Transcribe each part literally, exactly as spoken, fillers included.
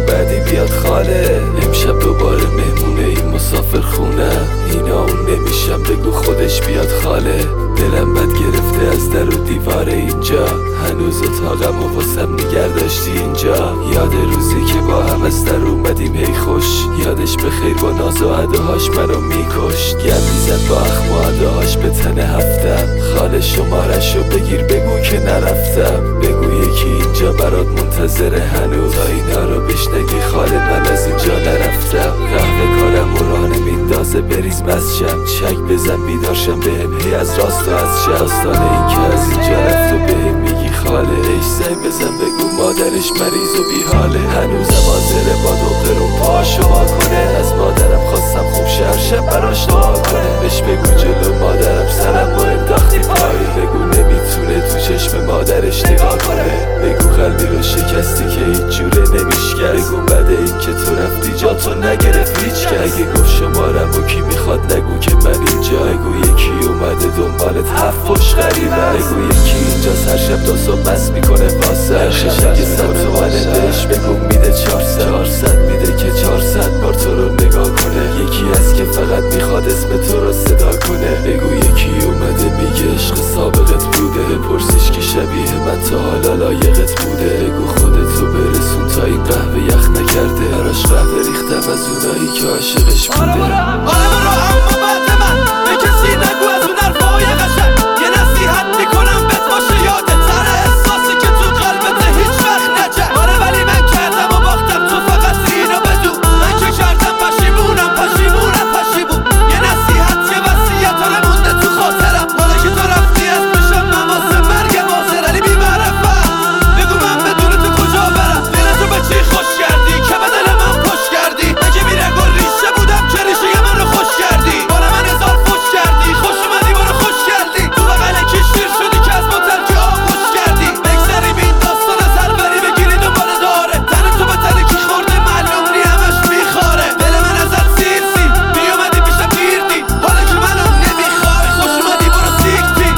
بعدی بیاد خاله. امشب دوباره مهمونه این مسافر خونه، اینا اون نمیشم بگو خودش بیاد خاله. دلم بد گرفته از در و دیوار اینجا، هنوز اتاقم و واسم نگر داشتی اینجا. یاد روزی که با هم از در اومدیم هی خوش، یادش بخیر با ناز و عداهاش منو میکشت. گم میزد با اخم و عداهاش به تن هفتم. خاله شمارشو بگیر بگو که نرفتم، بگو یکی اینجا برات منتظره هنوز. تا اینا رو بشنگی خاله من از اینجا نرفتم. قهوه کارم و راه نمیندازه بریز مسشم، چک بزن بیدارشم بهم هی از راست و از چپ. داستان این که از اینجا رفت و بهم میگی خاله. ایش زنگ بزن بگو مادرش مریض و بیحاله. هنوزم حاضره با دخترون پاشو وا کنه، از مادرم خواستم خوب شهر شب براش دعا کنه. بهش بگو جلو مادرم سرم و انداختی پایی، بگو نمیتونه تو چشم مادرش نگاه کنه. بگو قلبی رو شکستی که هیچ جوره نمیشکست، بگو بعد این که تو رفتی جا تو نگرفت هیچ کس. اگه گفت شمارم و کی میخواد نگو که من اینجا، بگو یکی اومده دنبالت هفت پشت غریبه. بگو یکی اینجا هر شب دو صبح بس میکنه واسه هر شب اگه صد تومنه بهش بگو میده چهارصد چهارصد میده که چهارصد بار تو رو نگاه کنه. یکی هست که فقط میخواد اسم تو رو صدا کنه. بگو یکی اومده میگه عشق سابقت بوده، بپرسیش که شبیه من تا حالا لایقت بوده. بگو خودتو برسون تا این قهوه یخ نکرده، براش قهوه ریختم از اونایی که عاشقش بوده. آره برو آره برو اما بعد من به کسی نگو از اون حرفای قشنگ، یه نصیحت میکنم بهت باشه یادت سر احساسی که تو قلبت هیچ وقت نجه. آره ولی من کردم و باختم تو فقط اینو بدون، من که کردم پشیمونم پشیمونم پشیمون. یه نصیحت یه وصیت آره مونده تو خاطرم، حالا که تو رفتی از پیشم من واسه مرگم حاضر. علی بی‌معرفت بگو من بدون تو کجا برم، دل تو به چی خوش کردی که به دل من پشت کردی. مگه بیرنگ و ریشه بودم که ریشه من رو خوش کردی، باره من هزار فوش کردی خوش اومدی برو خوش کردی. تو بغل کی شیر شدی که از ما ترک آب خوش کردی. بگذریم این داستان از هر بری بگیری دنبال داره، تن تو به تن کی خورده معلوم نی همش میخاره. دل من ازت سیر سیر میومدی پیشم گیردی، حالا که منو نمیخوای خوش اومدی برو سیکتی.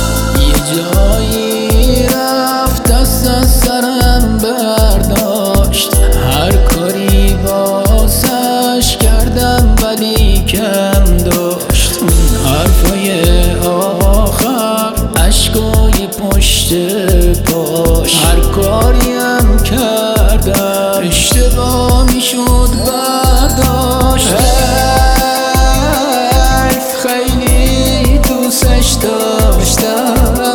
یه جایی رفت دست از سرم برداشت، هر کاری واسش کردم ولی کم داشت. اون حرفای آخر عشقای پشت پاش، هر کاریم کردم اشتباه میشد برداشت. حیف خیلی دوستش داشتم،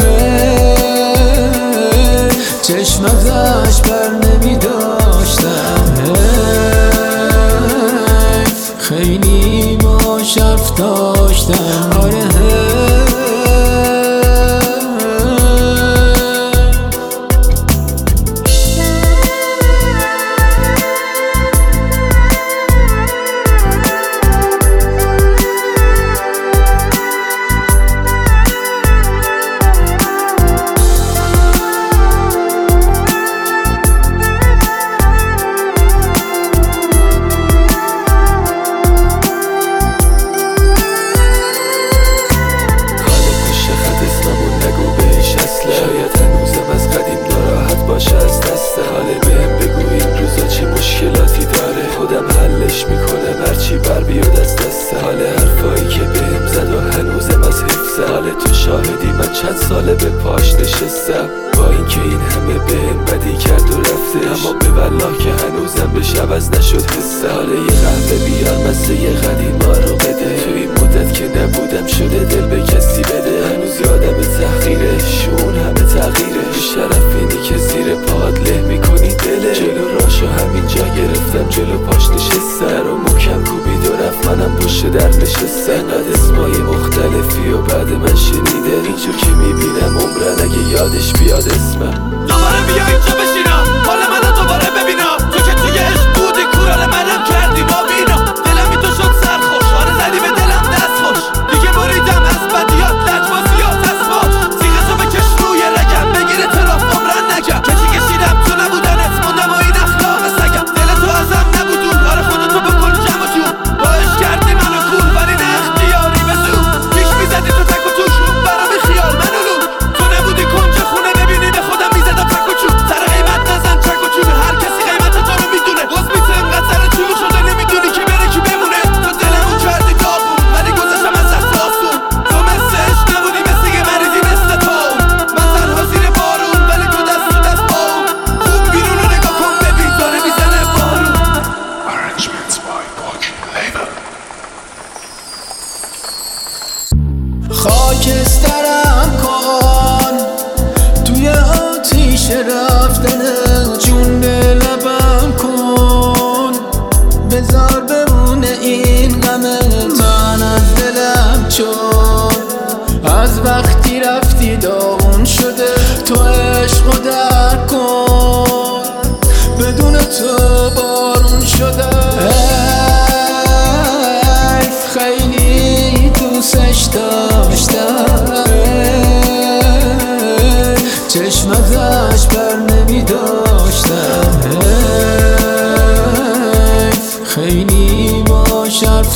چشم ازش بر نمی داشتم. حیف خیلی باش حرف داشتم. آره خاله بهم بگو این روزا چه مشکلاتی داره، خودم حلش میکنم هرچی بر بیاد از دسته. حاله حرفایی که بهم زد و هنوزم از حفظه، حاله تو شاهدی من چند ساله به پاش نشستم. با اینکه این همه بهم بدی کرد و رفته، اما به والله که هنوزم بهش عوض نشد حسه. حاله یه قهوه بیار مثل یه قدیما رو بده، تو این مدت که نبودم شده دل به کسی بده. هنوز یادم تحقیرش اون همه تغییره، شرف اینی که زیر پاهات له میکنی دله. جلو راشو همینجا گرفتم جلو پاش نشستم، در و محکم کوبید و رفت منم پشت در نشستم. انقدر اسمای مختلفی و بعد من شنیده، اینجور که میبینم عمرن اگه یادش بیاد اسمم. دوباره بیا اینجا بشینم حال منو دوباره ببینم، تو که توی عشق بودی کورال منم کردی با بینا. دلم بی تو شد سرخوش آره زدی به دلم دست خوش، دیگه بریدم از بدیات لجبازیات از باش. سیغه تو بکش روی رگم بگیره طرف عمرن نگم، کسی کشیدم تو نبودنت موندم و این اخلاق سگم. دل تو ازم نبودون آره خودتو بکن جمع جون، باش کردی منو کور ولی نه اختیاری به زور. پیش میزدی تو تک و توش برام خیال منو لور، تو نبودی کنج خونه ببینی به خودم میزدم تک و چون. سر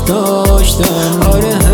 داشتم. آره